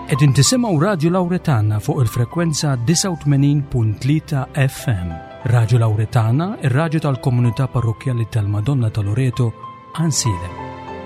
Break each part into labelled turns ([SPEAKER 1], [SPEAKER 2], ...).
[SPEAKER 1] Qegħdin tisimgħu Radju Lawretana fuq il-frekwenza 89.3 FM. Radju Lawretana, ir-radju tal-Komunità Parrokjali tal-Madonna ta' Loreto, Ansilem.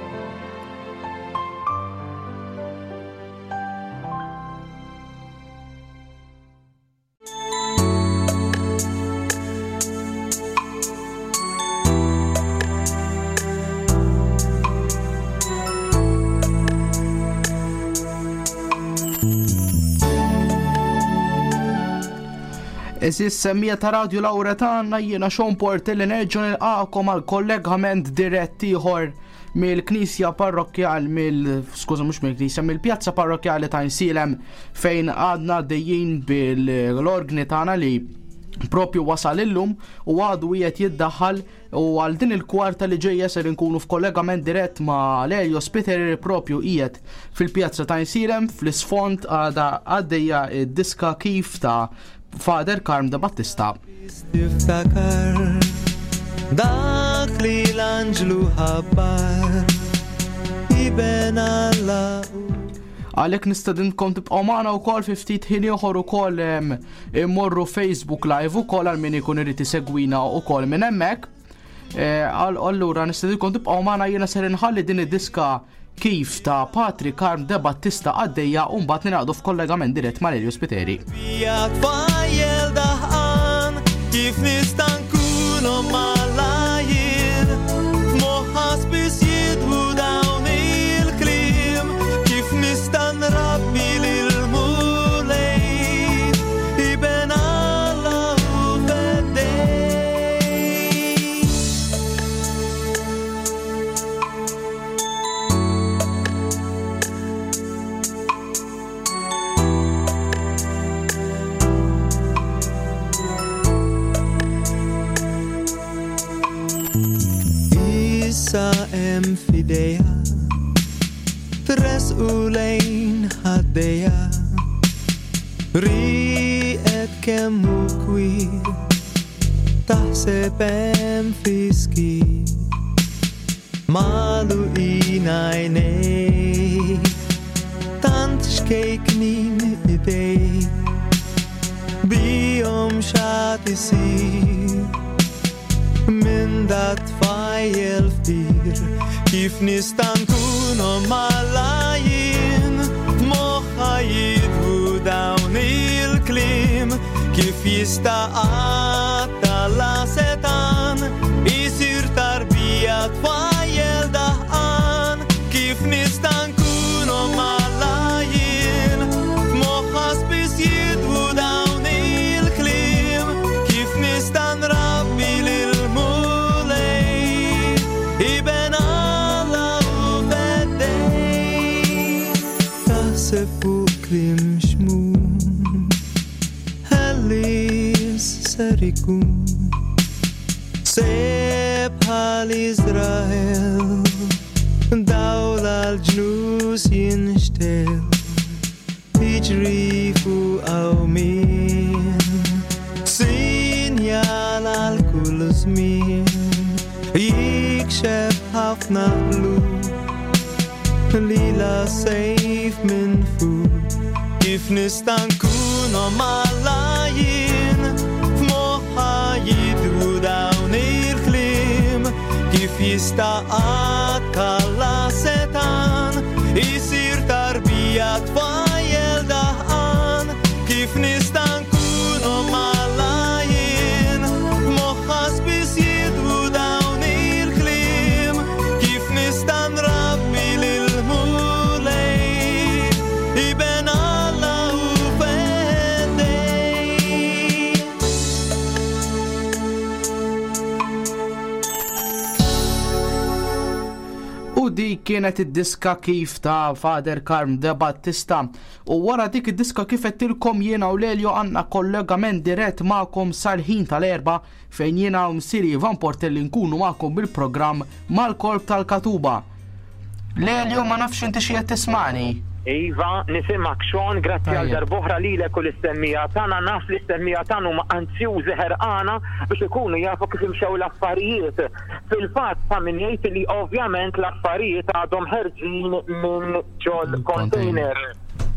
[SPEAKER 2] Eżis semmija ta' Radju Lawretana, jiena Sean Porter li nerġgħu nilqakom għal kollegament dirett ieħor mill-Knisja Parrokjali mill-Pjazza Parrokjali ta' Ansilem fejn għadna dejjin bil-organi tagħna li propju wasal illum u għadu qiegħed jiddaħħal u għal din il-kwarta li ġejja ser inkunu f'kollegament dirett ma' Lelio Spiteri propju qiegħed fil-Pjazza ta' Ansilem fl-isfond għadha għaddejja id-diska kif ta' Father Carm de Battista. Dak li l-anġlu ħabbar iben Alla. Għalhekk nistedinkom tibqgħu magħna wkoll fi ftit ħin ieħor ukoll immorru Facebook Live ukoll għal min ikun irid isegwina wkoll minn hemmhekk. Allura nistedinkom tibqgħu magħna jiena ser inħalli din id-diska kif ta' Father Carm de Battista għaddejja u mbagħad ningħaqdu f'kollegament dirett ma' Lelio Spiteri. Kif nista' nkun malajr f'moħħa spiss jidwu dawn il-kliem kif nista' nrabbi lil mulej iben Alla u fedej. Issa hemm f'idejha tres u lejn ħaddejja riqet kemm hu kwir taħseb hemm fiski magħluqin għajnejk tant xkejknin idejk bihom x'għad isir min dat fajjel ftir kif nista' nkun malajr moħħa jidwu dawn il-kliem kif jista' għatta setan isir tarbija tfajjel daħqan kif nista' nkun malajr moħħa spiss jidwu dawn il-kliem kif nista' nrabbi lil fuq klim xmum ħallis ser ikun seb bħal Iżrael dawla l-ġnus jinxtel jiġri fuq min sinjal għal kull żmien jikxef ħafna qlub li la sejf minn fuq kif nista' nkun malajr f'moħħa jidwu dawn il-kliem kif jista' akkalla setan isir tarbija tfajjel daħqan kif nista' nkun malajr f'moħħa spiss jidwu dawn il-kliem kif nista' nrabbi lil iben Alla u fedej. U dik kienet id-diska kif ta' Father Carm de Battista u wara dik id-diska kif qedtilkom jiena u Lelio għandna kollegament dirett magħkom sal-ħin tal-erba' fejn jiena u msieri Ivan Portelli nkunu magħkom bil-programm mal-Kolb tal-Katuba. Lelio, ma nafx inti xi qed tismani.
[SPEAKER 3] Iva, nisimak Sean, grazzi għal darbohra lilek u l-istemmija tagħna, naf l-istemmija tagħna huma anzjużi ħerqana biex ikunu jafu kif imxew l-affarijiet. Fil-fatt ta' min jgħid li ovvjament l-affarijiet għadhom ħerġin minn ġol container.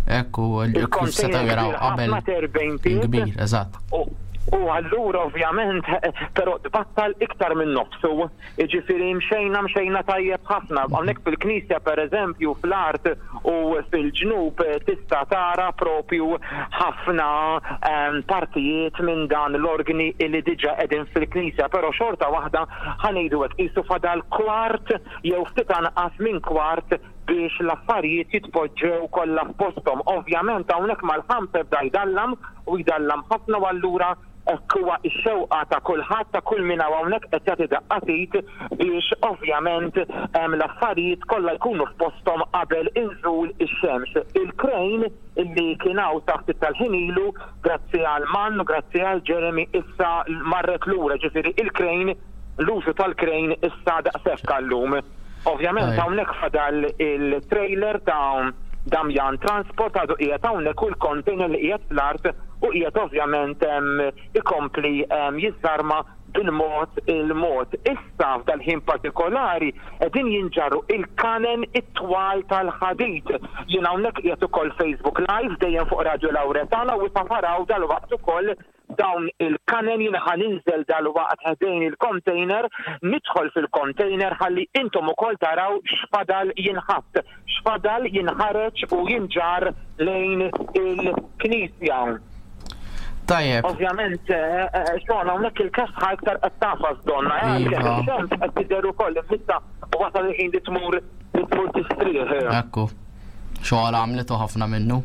[SPEAKER 2] Ekku, kif setaw jaraw qabel kbir, eżatt.
[SPEAKER 3] U allura ovvjament, però tbattal iktar minn nofsu, jiġifieri mxejna tajjeb ħafna. Hawnhekk fil-Knisja pereżempju fl-Art u fil-Ġnub tista' tara propju ħafna partijiet minn dan l-organi li diġà qegħdin fil-Knisja, però xorta waħda ħanejdu hekk qisu fadal kwart jew ftit anqas minn kwart biex l-affarijiet jitpoġġew kollha f'posthom. Ovvjament hawnhekk mal-ħams ebda jdallam u jdallam ħafna u allura hekk huwa x-xewqa ta' kulħadd ta' kull min hawnhekk qed jagħti daqqatit biex ovvjament l-affarijiet kollha jkunu f'posthom qabel inżul ix-xemx. Il-krejn illi kien hawn taħt it-talħin ilu grazzi għal Mann u grazzi għal Jeremy issa marret lura, ġifieri il-krejn l-użu tal-krejn issa daqshekk għallum. Ovvjament hawnhekk fadal il-trailer ta' Damjan Transport għadu qiegħed hawnhekk u l-container li qiegħed fl-Art u qiegħed ovvjament ikompli jiżarma il-mod. Issa f'dal-ħin partikolari qegħdin jinġarru il-kanen it-twal tal-ħadid. Jien hawnhekk qiegħed ukoll Facebook Live dejjem fuq Radio Lawretana u tafaraw dal-waqt ukoll dawn il-kanen jien ħaninżel dal-waqt ħedejn il-container, nidħol fil-container ħalli intom ukoll taraw x'fadal jinħatt, x'fadal jinħareġ u jinġar lejn il-Knisja.
[SPEAKER 2] Tajjeb.
[SPEAKER 3] Ovvjament, xogħol hawnhekk il-kasħa iktar qed tafas donna, xemx qed tidher ukoll imissa wasal il-ħin li tmur tistrieħ.
[SPEAKER 2] Ekku. Xogħol għamletu ħafna minnu.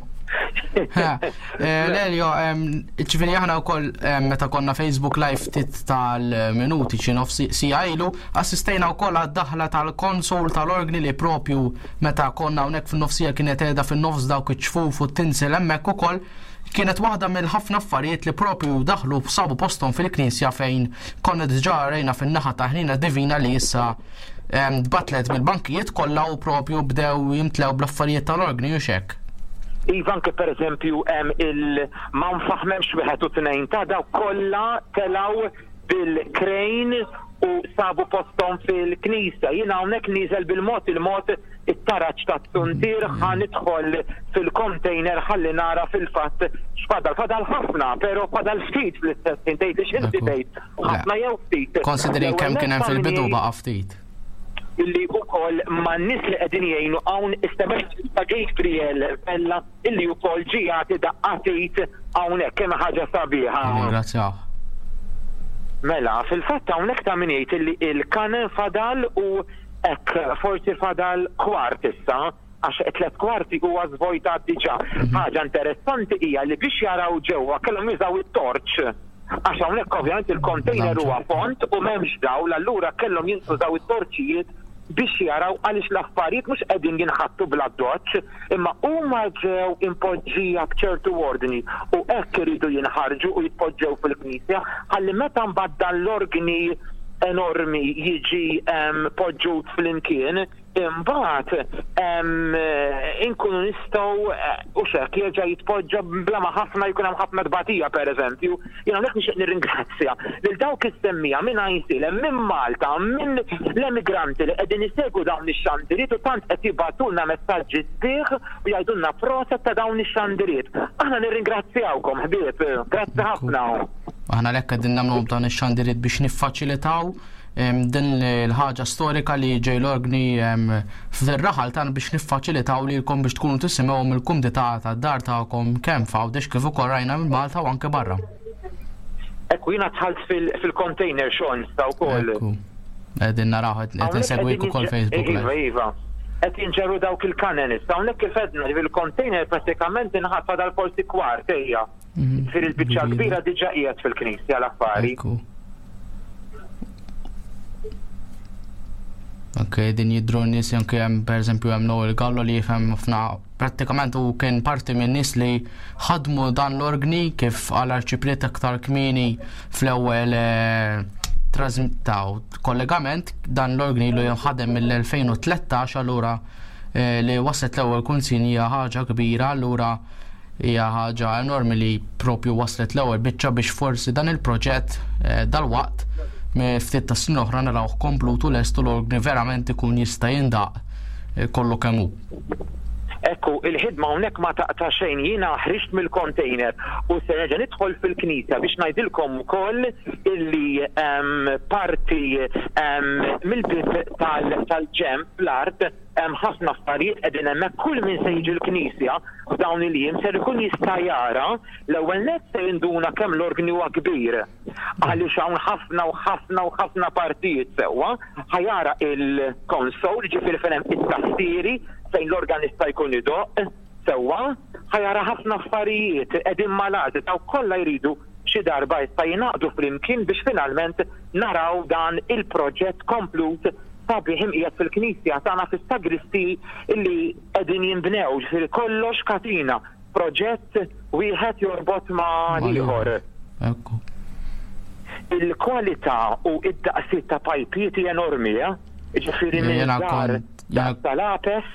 [SPEAKER 2] Lelio, ċifini aħna wkoll meta konna Facebook Live tit tal-minuti xi nofsi ilu, assistejna wkoll għad-daħla tal-konsol tal-organi li propju meta konna hawnhekk fin-nofsija kienet qiegħda fin-nofs dawk iċ-ċfuf u t-tinsel hemmhekk ukoll. Kienet waħda mill-ħafna affarijiet li propju daħlu sabu posthom fil-Knisja fejn konna diġà rejna fin-naħa ta' ħnina divina li issa tbatlet mill-bankijiet kollha u propju bdew jimtlew bl-affarijiet tal-organi u xekk.
[SPEAKER 3] Ivan ke per eżempju ma nfaħmemx wieħed u tnejn ta' daw kollha telaw bil-krejn u sabu posthom fil-Knisja. Jien hawnhekk nieżel bil-mod il-mod it-taraġġ ta' tsuntir ħanidħol fil-container ħalli nara fil-fatt x'fadal. Fadal ħafna, però fadal ftit fl-istess ħin tgħid x'inti tgħid. Ħafna jew ftit.
[SPEAKER 2] Considering kemm kien hemm fil-bidu baqa' ftit.
[SPEAKER 3] Illi ukoll man nies li qegħdin jgħinu hawn istemmet ta' Gabriel Bella illi wkoll ġie jagħti daqqatit hawnhekk kemm ħaġa sabiħa.
[SPEAKER 2] Ringrazzjah.
[SPEAKER 3] Mela, fil-fatt hawnhekk ta' min jgħid illi il-kanen fadal u hekk forsi fadal kwart issa għax 3 kwarti huwa żvojtat diġà. Ħaġa interessanti hija li biex jaraw ġewwa kellhom jużaw it-torċ. Għax hawnhekk ovvjament il-container huwa font u m'hemmx dawl, allura kellhom jintużaw it-torċijiet biex jaraw għaliex l-affarijiet mhux qegħdin jinħattu bla doċċ, imma huma ġew impoġġija b'ċertu ordni u hekk iridu jinħarġu u jitpoġġew fil-Knisja ħalli meta mbagħad dan l-organi enormi jiġi poġġut fl-imkien, imbagħad inkunu nistgħu u xekk jerġa' jitpoġġa bla ma ħafna jkun hemm ħafna tbatija pereżempju. Jien hawnhekk nixtieq nirringrazzja lil dawk is-semmija minn ICL, minn Malta, minn l-emigranti li qegħdin isegwu dawn ix-xandiriet u tant qed jibatulna messaġġi sbieħ u jgħidulna proset ta' dawn ix-xandiriet. Aħna nirringrazzjawkom ħbieb, grazzi ħafna.
[SPEAKER 2] Aħna lekk qegħdin nagħmlu dan ix-xandiriet biex niffaċilitaw din l-ħaġa storika li ġej l-organi fil-raħal tan biex niffaċilitaw li jkom biex tkunu tisimgħu mill-kumdità tad-dar tagħkom kemm f'Għawdex kif ukoll rajna minn Malta u anke barra.
[SPEAKER 3] Ekku jiena tħallt fil-container xogħol nista' wkoll.
[SPEAKER 2] Qegħdin naraw qed insegwik ukoll Facebook Live.
[SPEAKER 3] Iva. Qed jinġerru dawk il-kanen issa hawnhekk kif edna li fil-container prattikament inħatt fadal forsi kwart ejja. Fil-biċċa kbira diġà qiegħed fil-Knisja l-affari.
[SPEAKER 2] Ok, din jidru n-nies anke hemm pereżempju hemm Noel Gallo li jifhem ħafna prattikament u kien parti minn nies li ħadmu dan l-organi kif għal arċipriet aktar kmieni fl-ewwel kollegament dan l-organi li ħadem mill-2013 allura li waslet l-ewwel kunsin hija ħaġa kbira, allura hija ħaġa enormi li propju waslet l-ewwel biċċa biex forsi dan il-proġett dal-waqt ftit ta' snin oħra narawh komplutu lestu l-organi verament ikun jista' jindaq kollu kemm hu.
[SPEAKER 3] Ekk Ekku, il-ħidma hawnhekk ma taqta' xejn, jiena ħriġt mill-container u se nerġa' nidħol fil-Knisja biex ngħidilkom ukoll illi parti mill-bib tal-ġemp l-art ħafna affarijiet qegħdin hemmhekk kull min se jiġi l-Knisja f'dawn il-jiem ser ikun jista' jara l-ewwel nett se jinduna kemm l-organi huwa kbir. Għaliex hawn ħafna partijiet sewwa ħajara il-konsol ġifieri fejn hemm it-tastieri fejn l-organista jkun idoq sewwa ħajara ħafna affarijiet qegħdin malati daw kollha jridu xi darba jista' jingħaqdu flimkien biex finalment naraw dan il-proġett komplut sabiħ imqiegħed fil-Knisja tagħna fis-sagristi illi qegħdin jinbnew ġifieri kollox katina proġett wieħed jorbot ma' ieħor. Il-kwalità u id-daqsiet ta' pajpiet enormi, ġifieri mill-żgħar tal-apes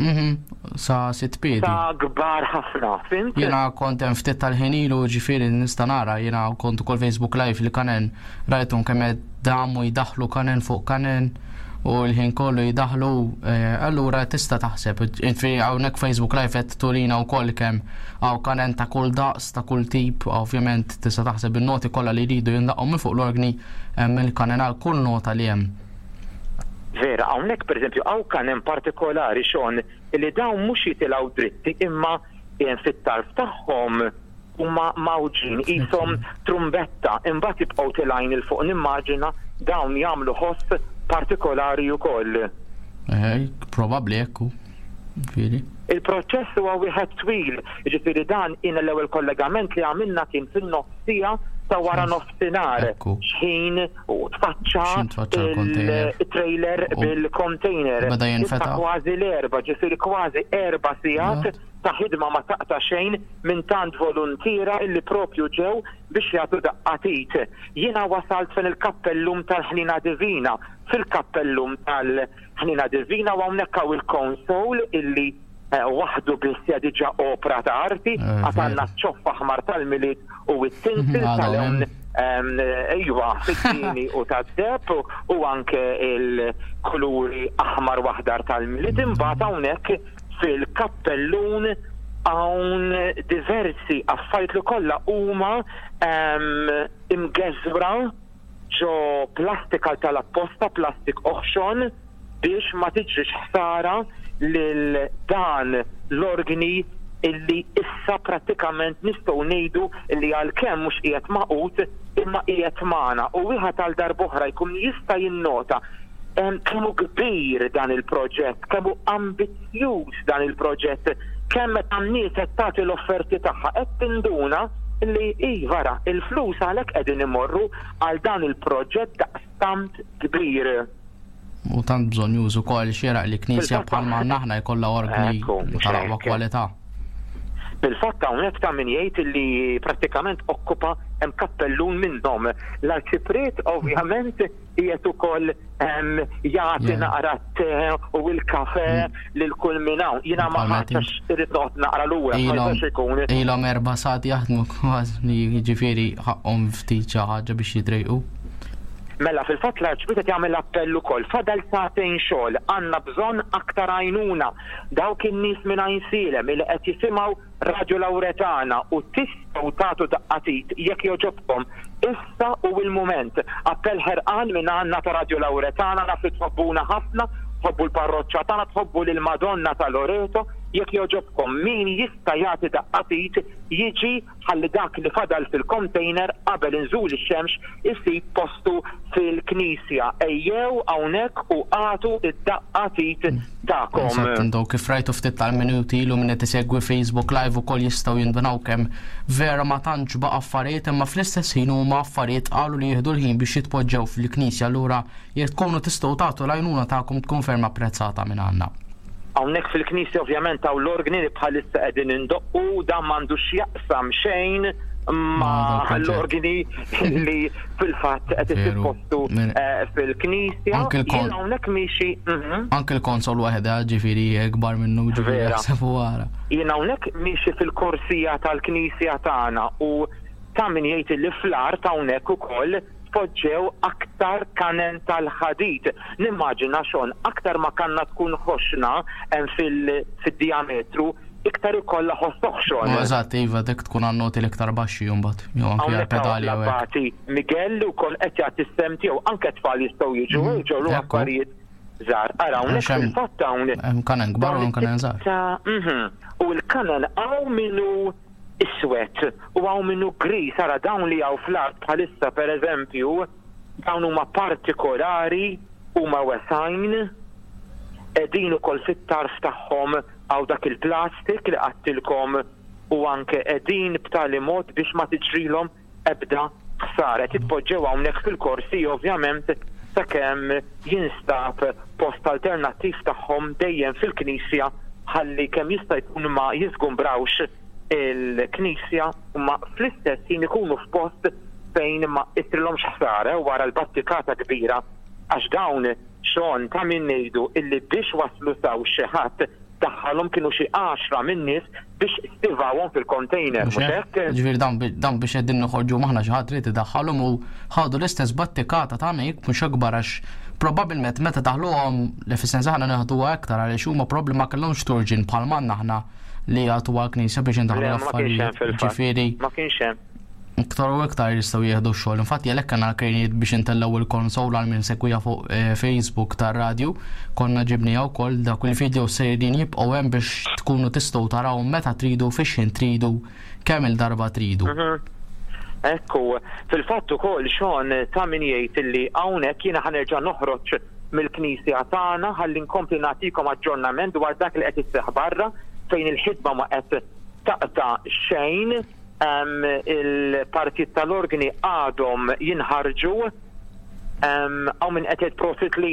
[SPEAKER 2] sa 6 piedi.
[SPEAKER 3] Sa kbar ħafna, fint?
[SPEAKER 2] Jiena kont hemm ftit tal-ħinilu ġifieri nista' nara, jiena kont ukoll Facebook Live li kanen rajthom kemm qed damu jdaħħlu kanen fuq kanen u l-ħin kollu jidaħlu, allura tista' taħseb, hawnhekk Facebook Live qed turina wkoll kemm hawn kanen ta' kull daqs ta' kull tip, ovvjament tista' taħseb in-noti kollha li jridu jindaqqgħu minn fuq l-organi mill-kanen għal kull nota li hemm.
[SPEAKER 3] Vera, hawnhekk pereżempju hawn kanen partikolari xon li dawn mhux jitilgħu dritti imma fit-tarf tagħhom huma mawġin qishom trumbetta imbagħad jibqgħu tilgħin il fuq nimmaġina dawn jagħmlu ħoss partikolari wkoll.
[SPEAKER 2] Probabbli hekk.
[SPEAKER 3] Il-proċess huwa wieħed twil, jiġifieri dan l-ewwel kollegament li għamilna kien fin-nofsija ta' wara nofsinhar. Xħin u tfaċċa il-trailer bil-container.
[SPEAKER 2] Beda jinfeta'
[SPEAKER 3] kważi l-erba', ġifieri kważi 4 sigħat ta' ħidma ma taqta' xejn minn tant volontira illi propju ġew biex jagħtu daqqatit. Jiena wasalt fejn il-kappellum tal-Ħnina Divina. Fil-kappellum tal-Ħnina Divina u hawnhekk hawn il-konsol illi waħdu biss diġà opra ta' arti, għatanna ċoffa aħmar tal-miliet u t-tinsil tal-ewn fit-tieni u tad-deb u anke il-kuluri aħmar waħdar tal-miliet imbagħad hawnhekk fil-kappellun hawn diversi affarijiet li kollha huma imgeżbra ġo plastika tal-apposta, plastik oħxon biex ma tiġrix ħsara lil dan l-organi illi issa prattikament nistgħu ngħidu illi għalkemm mhux qiegħed maqut imma qiegħed magħna u wieħed għal darb'oħra jkun jista' jinnota kemm kbir dan il-proġett, kemm ambizzjuż dan il-proġett, kemm qed n-nies qed tagħti l-offerti tagħha qed tinduna illi wara il-flus għalhekk qegħdin imorru għal dan il-proġett daqstant kbir.
[SPEAKER 2] U tant bżonn jużu ukoll xieraq li knisja bħalma aħna jkollha organi tal-aqwa kwalità.
[SPEAKER 3] Bil-fatt hawnhekk ta' min jgħid li prattikament okkupa hemm kappellun minnhom. L-arċipriet ovvjament qiegħed ukoll jagħti naqra t-te u l-kafè lil kull min hawn. Jiena ma ħadx irid noqgħod naqra lura biex ikun.
[SPEAKER 2] Ilhom 4 sati jaħdmu kważi jiġifieri ħaqhom ftit xi ħaġa biex jidrejqu.
[SPEAKER 3] Mela fil-fatt l-arċipriet qed jagħmel appell ukoll fadal sagħtejn xogħol għandna bżonn aktar għajnuna dawk in-nies minn Għajnsilem li qed jisimgħu Radju Lawretana u tistgħu tagħtu daqqatit jekk joġobkom issa u l-mument. Appell ħerqan minn għandna ta' Radju Lawretana naf li tħobbuna ħafna, tħobbu l-parroċċa tagħna, tħobbu lil Madonna ta' Loreto, jekk joġobkom min jista' jagħti daqqatit jiġi ħalli dak li fadal fil-container qabel inżul ix-xemx isib postu fil-Knisja. Ejjew hawnhekk u għatu id-daqqatit tagħkom.
[SPEAKER 2] Intom kif rajtu ftit tal-minuti ilu min qed isegwi Facebook Live ukoll jistgħu jindunaw kemm vera ma tantx baqa' affarijiet imma fl-istess ħin huma affarijiet qalu li jieħdu l-ħin biex jitpoġġew fil-Knisja allura jekk tkunu tistgħu tagħtu l-għajnuna tagħkom tkun ferm apprezzata minn għandna.
[SPEAKER 3] Hawnhekk fil-Knisja ovvjament hawn l-organi li bħalissa qegħdin indoqqu dan m'għandux jaqsam xejn ma l-organi li fil-fatt qed isippostu fil-Knisja. Jien hawnhekk miexi.
[SPEAKER 2] Anke l-konsol waħedha ġifieri kbar minnu ġifieri jaħseb wara.
[SPEAKER 3] Jien hawnhekk miexi fil-korsija tal-Knisja tagħna u ta' min jgħid li fl-art hawnhekk ukoll tpoġġew aktar kanen tal-ħadid. Nimmaġina xon, aktar ma kanna tkun ħoxna fil-diametru, iktar ikolla ħossoħxon.
[SPEAKER 2] Eżatt, iva, dik tkun għannoti l-iktar baxxi jumbat, jew anke għal-pedali għawek.
[SPEAKER 3] Miguel u kol etjat is-sem tiegħu anke tfal jistgħu jiġu affarijiet żgħar. Ara hawnhekk fil-fatt hawn.
[SPEAKER 2] Kanen kbar u kanen żgħar.
[SPEAKER 3] U l-kanen hawn minnu iswed u hawn minnu gris, ara dawn li hawn fl-art bħalissa pereżempju dawn huma partikolari huma wesajn qegħdin ukoll fit-tarf tagħhom għaw dak il-plastik li għattilkom u anke qegħdin b'tali mod biex ma tiġrilhom ebda ħsara. Titpoġġew hawnhekk fil-korsi ovvjament sakemm jinstab post alternattiv tagħhom dejjem fil-Knisja ħalli kemm jista' jkun ma jiżgumbrawx il-Knisja u ma fl-istess ħin ikunu f'post fejn ma jitrilhomx ħsara wara l-battikata kbira għax dawn xon ta' min ngħidu illi biex waslu saw xi ħadd daħħalhom kienu xi 10 min-nies biex stivawhom fil-container.
[SPEAKER 2] Ġifieri dan biex qegħdin noħorġu maħna xi ħadd rid idaħħalhom u ħadu l-istess battikata ta' mejk mhux akbar għax probabbilment meta daħluhom li fis-sens aħna neħduha aktar għaliex huma probbli ma kellhomx turġin bħal manna aħna li għatuha knisja biex indaħlu affarijiet. Ġifieri
[SPEAKER 3] ma kienx hemm.
[SPEAKER 2] Iktar u iktar jistgħu jieħdu x-xogħol. Infatti għalhekk kellna l-krejnijiet biex intellaw il-konsol għal min sekwija fuq Facebook tar-radju, konna ġibnija wkoll dak il-video sejrin jibqgħu hemm biex tkunu tistgħu taraw meta tridu fix-xejn tridu kemm il-darba tridu.
[SPEAKER 3] Ekku, fil-fatt ukoll xon ta' min jgħid illi hawnhekk jiena ħanerġa' noħroġ mill-Knisja tagħna ħalli nkompli nagħtikom aġġornament dwar dak li qed isseħħ barra fejn il-ħidma ma qed taqta' xejn. Il-partit tal-organi għadhom jinħarġu għaw minn qed prosit li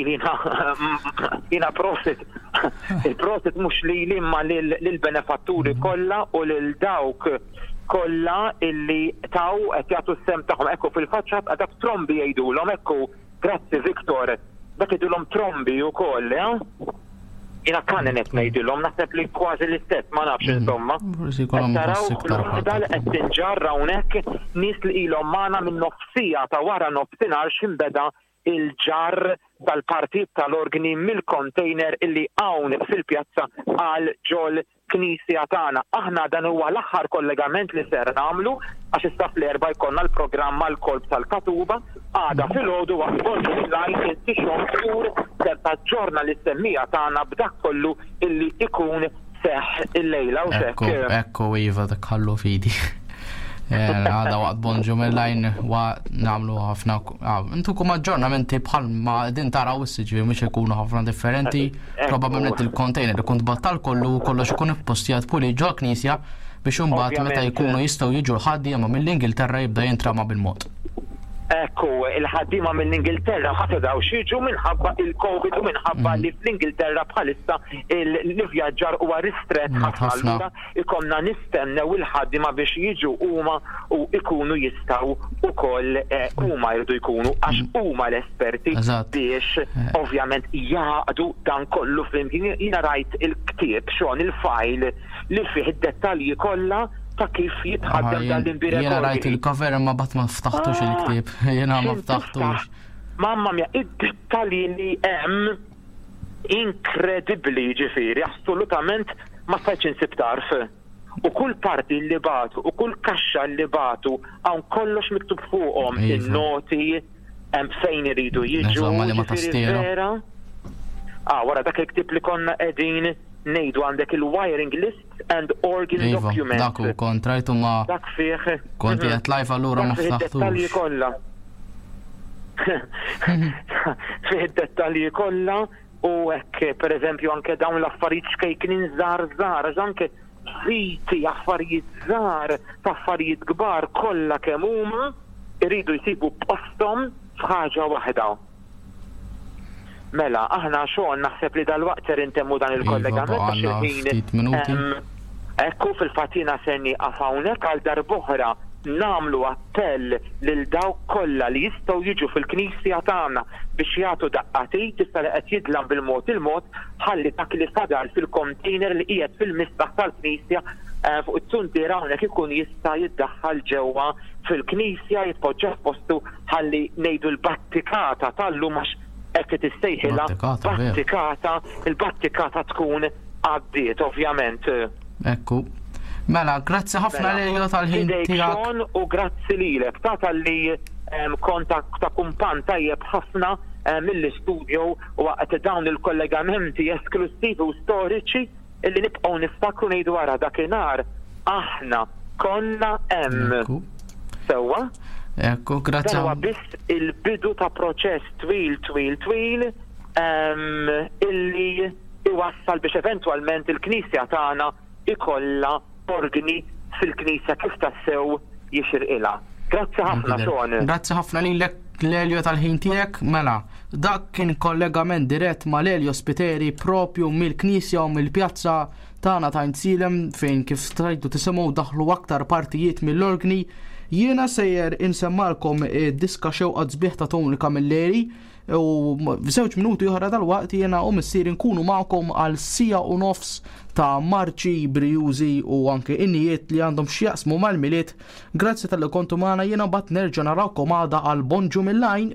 [SPEAKER 3] jina prosit il-prosit mhux li imma lill-benefatturi kollha u lil dawk kollha illi taw qed jagħtu s-sem tagħhom. Ekku fil-faċċat għadak trombi jgħidulhom, ekku grazzi Viktor, dak jgħidulhom trombi wkoll, jina kanen qed ngħidilhom naħseb li kważi l-istess ma nafx insomma. Taraw dal qed tinġarra hawnhekk nies li ilhom magħna minn nofsija ta' wara nofsinhar x'imbeda il-ġarr tal-partit tal-organi mill-container illi hawn fil-pjazza għal ġol Knisja tagħna. Aħna dan huwa l-aħħar kollegament li ser nagħmlu għax issa fl-erba' jkollna l-programm mal-kolb tal-Katuba għada filgħodu waqt il-lajn intixhom xhur ser taġġorna l-istemmija tagħna b'dak kollu illi ikun seħħ il-lejla u xekk.
[SPEAKER 2] Ekku iva dak ħallu fidi. Għada waqt bonġu mill-lajn nagħmlu ħafna intukom aġġornamenti bħal ma din taraw is-siġi mhux ikunu ħafna differenti. Probabbilment il-container ikun tbattal kollox ikun ippostjat puli ġo Knisja biex imbagħad meta jkunu jistgħu jiġu l-ħaddiema mill-Ingilterra jibda jintrama bil-mod.
[SPEAKER 3] Ekku, il-ħaddiema mill-Ingilterra ħafedaw xieġu minħabba il-Covid u minħabba li fl-Ingilterra bħalissa l-vjaġġar huwa ristret ħafna. Allura ikomna nistennew il-ħaddiema biex jiġu huma u ikunu jistgħu ukoll huma jridu jkunu għax huma l-esperti biex ovvjament jaqdu dan kollu flimkien. Jiena rajt il-ktieb xogħol il-file li fih id-dettalji kollha ta' kif jitħaddem dal-imbirek.
[SPEAKER 2] Jena rajt il-cover ma bat ma ftaħtux il-ktib. Jena ma ftaħtux.
[SPEAKER 3] Mamma mia, id-dettalji li hemm inkredibli ġifieri, assolutament ma stajtx insib tarf. U kull parti li batu, u kull kaxxa li batu, hawn kollox miktub fuqhom in-noti, hemm fejn iridu jiġu. Vera. Wara dak il-ktib li konna qegħdin nejdu għandek il-wiring list and organ documents.
[SPEAKER 2] Daku kontrajtu ma
[SPEAKER 3] dak fih.
[SPEAKER 2] Konti għet live allura ma ftaħtux.
[SPEAKER 3] Fih id-dettalji kollha u hekk pereżempju anke dawn l-affarijiet xkejknin żgħar anke fiti affarijiet żgħar ta' affarijiet kbar kollha kemm huma iridu jsibu posthom f'ħaġa waħda. Mela, aħna xogħol naħseb li dal-waqt ser intemmu dan il-kollegament
[SPEAKER 2] ftit minuti.
[SPEAKER 3] Ekku fil-fatina senni hawnhekk għal darb'oħra namlu appell lil dawk kollha li jistgħu jiġu fil-Knisja tagħna biex jagħtu daqqatit issa li qed jidlam bil-mod ħalli dak li fadal fil-container li qiegħed fil-mistaħ tal-Knisja fuq it-tuntiera hawnhekk ikun jista' jiddaħħal ġewwa fil-Knisja jitpoġġa f'postu ħalli ngħidu l-battikata tal-lum għax hekk tissejħilha battikata, il-battikata tkun għaddiet ovvjament.
[SPEAKER 2] Ekku. Mela, grazzi ħafna Lelio tal-ħin tiegħek.
[SPEAKER 3] U grazzi lilek ta' tal-li kontak ta' kumpan tajjeb ħafna mill-istudio u waqt dawn il-kollegamenti esklusivi u storiċi illi nibqgħu niftakru ngħidu wara dakinhar aħna konna hemm. Sewwa?
[SPEAKER 2] Ekku, grazzi.
[SPEAKER 3] Huwa biss il-bidu ta' proċess twil illi iwassal biex eventwalment il-Knisja tagħna ikollha organi fil-Knisja kif tassew jixirqilha. Grazzi ħafna Sean.
[SPEAKER 2] Grazzi ħafna lilek Lelio tal-ħin tiegħek. Mela, dak kien kollegament dirett ma' Lelio Spiteri propju mill-Knisja u mill-pjazza tagħna ta' Insilem fejn kif trajtu tisimgħu daħlu aktar partijiet mill-organi. Jiena sejjer insemmalkom id-diska xewqa sbieħ ta' Tony Camilleri u f'żewġ minuti oħra tal-waqt jiena u missier nkunu magħkom għal sija u nofs ta' marċi, brijużi u anke innijiet li għandhom x'jaqsmu mal-miliet. Grazzi tal-li kontu magħna, jiena bat nerġa' narawkom għada għal Bonġu mill-lajn.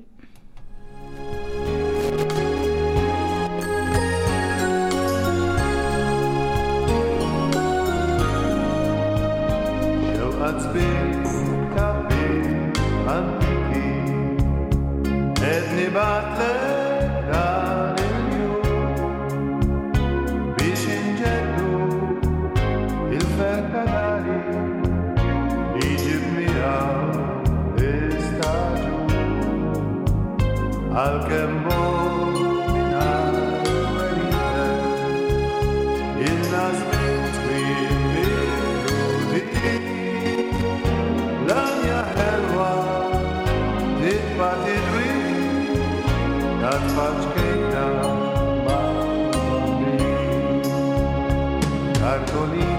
[SPEAKER 4] Batlek dan il-jum biex inġeddu il-ferkadari iġib miegħu istaġun għalkemm mingħajr weritek il-nas minn twil mill-ludit l-anja ħelwa titfa' tidwi that much came down by me.